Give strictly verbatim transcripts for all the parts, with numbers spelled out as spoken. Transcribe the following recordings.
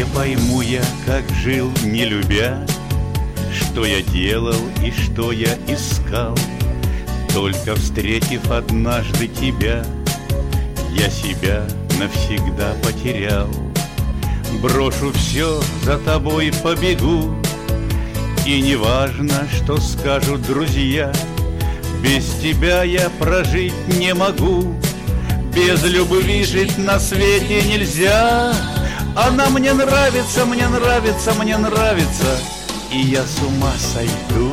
Не пойму я, как жил, не любя, что я делал и что я искал. Только встретив однажды тебя, я себя навсегда потерял. Брошу все, за тобой побегу, и неважно, что скажут друзья, без тебя я прожить не могу. Без любви жить на свете нельзя. Она мне нравится, мне нравится, мне нравится, и я с ума сойду.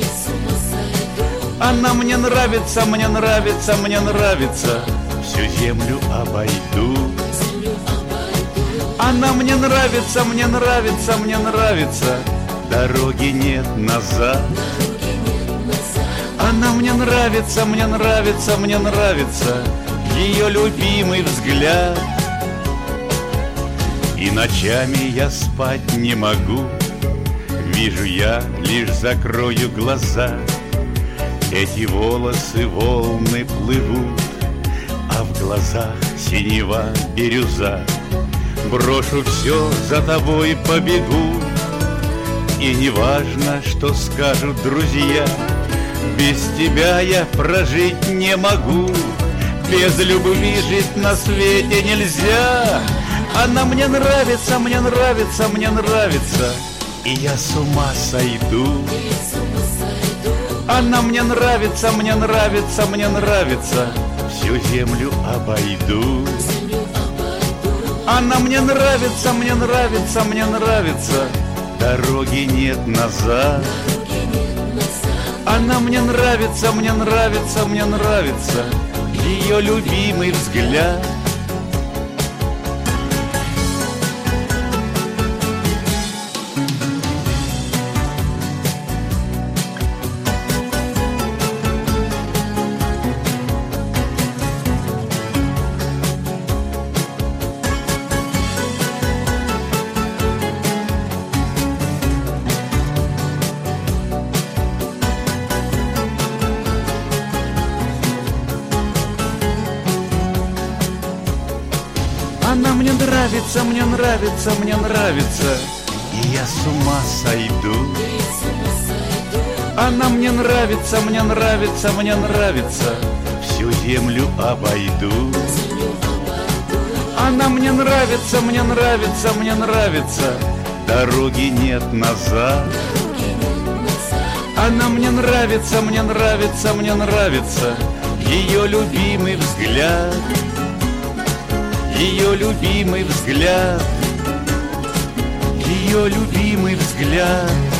Она мне нравится, мне нравится, мне нравится, всю землю обойду. Она мне нравится, мне нравится, мне нравится, дороги нет назад. Она мне нравится, мне нравится, мне нравится, ее любимый взгляд. И ночами я спать не могу, вижу я, лишь закрою глаза. Эти волосы волны плывут, а в глазах синева бирюза. Брошу все, за тобой побегу, и неважно, что скажут друзья, без тебя я прожить не могу. Без любви жить на свете нельзя. Она мне нравится, мне нравится, мне нравится, и я с ума сойду. Она мне нравится, мне нравится, мне нравится, всю землю обойду. Она мне нравится, мне нравится, мне нравится, дороги нет назад. Она мне нравится, мне нравится, мне нравится, ее любимый взгляд. Она мне нравится, мне нравится, мне нравится, и я с ума сойду. Она мне нравится, мне нравится, мне нравится, всю землю обойду. Она мне нравится, мне нравится, мне нравится, дороги нет назад. Она мне нравится, мне нравится, мне нравится, ее любимый взгляд. Ее любимый взгляд, ее любимый взгляд.